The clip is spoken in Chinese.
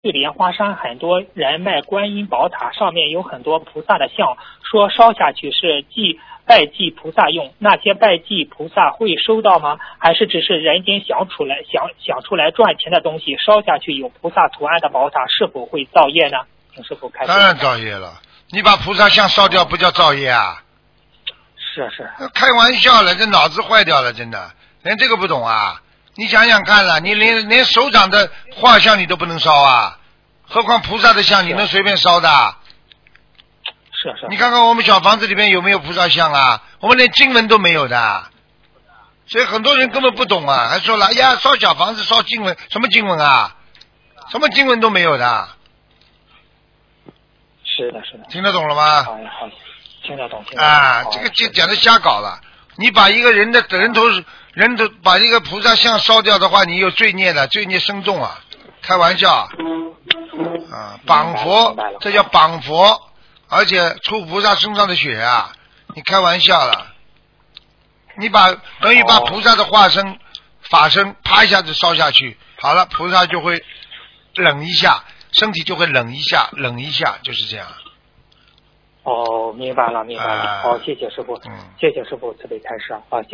莲花山很多人卖观音宝塔，上面有很多菩萨的像，说烧下去是拜祭菩萨用，那些拜祭菩萨会收到吗？还是只是人间想出来赚钱的东西？烧下去有菩萨图案的宝塔是否会造业呢？请师傅开始。 当然造业了，你把菩萨像烧掉不叫造业啊？ 是， 开玩笑了，这脑子坏掉了，真的，连这个不懂啊？你想想看了，你连手掌的画像你都不能烧啊，何况菩萨的像你能随便烧的？ 是。 你看看我们小房子里面有没有菩萨像啊？我们连经文都没有的，所以很多人根本不懂啊，还说了，哎呀，烧小房子烧经文，什么经文啊？什么经文都没有的。 是的。 听得懂了吗？ 好，听得懂。 啊，这个就讲的瞎搞了。你把一个人的人头把一个菩萨像烧掉的话，你有罪孽的，罪孽深重啊！开玩笑啊！绑佛，这叫绑佛，而且出菩萨身上的血啊！你开玩笑了？你等于把菩萨的化身、法身，啪一下子烧下去，好了，菩萨就会冷一下，身体就会冷一下，就是这样。 明白了。好，谢谢师傅，谢谢师傅慈悲开示。好。